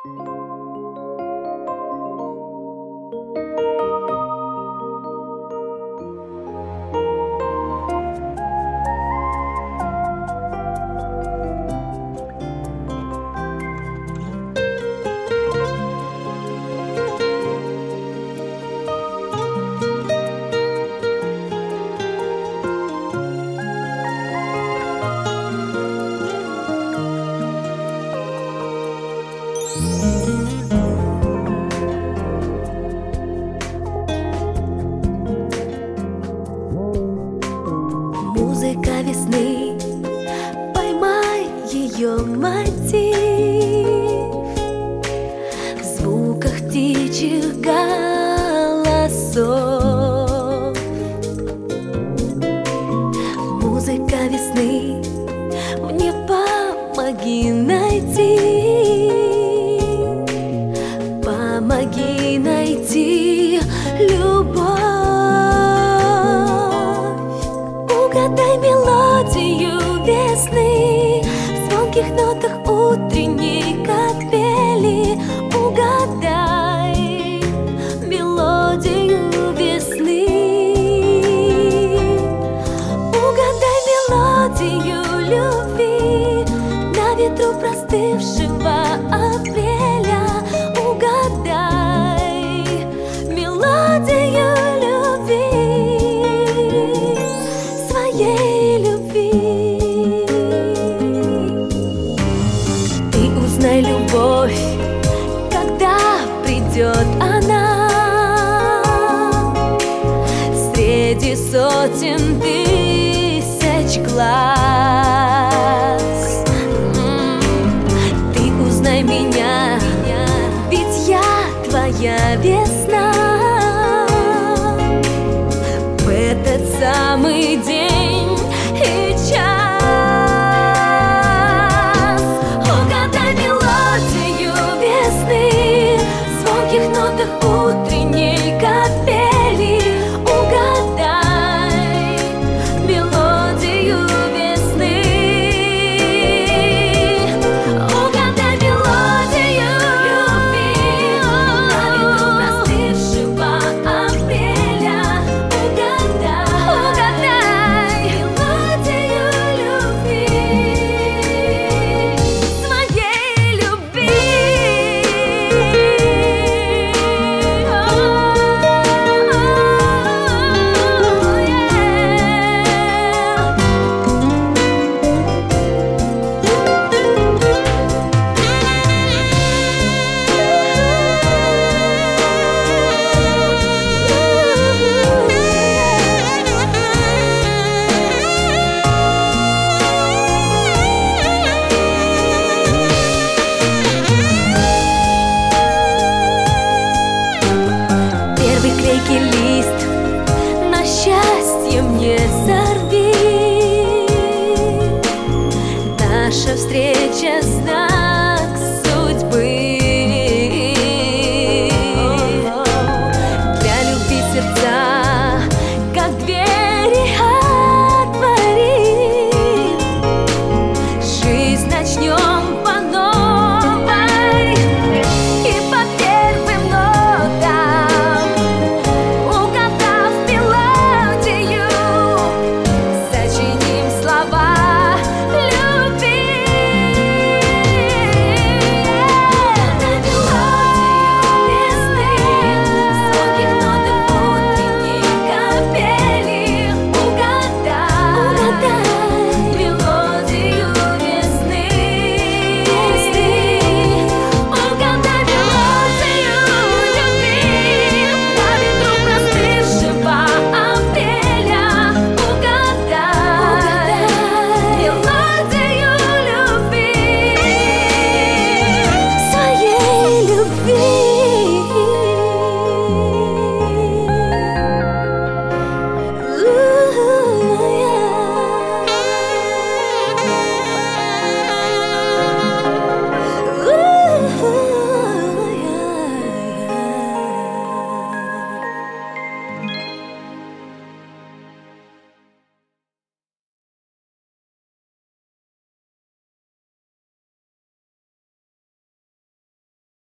Музыка весны, поймай ее мотив в звуках птичьих голосов. Музыка весны, мне помоги найти, помоги найти любовь. Угадай мелодию весны в звонких нотах утренней капели. Угадай мелодию весны. Угадай мелодию любви на ветру простывшего апреля. Угадай мелодию любви. Ты узнай любовь, когда придет она среди сотен тысяч глаз. Ты узнай меня, ведь я твоя весна. В этот самый день и час угадай мелодию весны в звонких нотах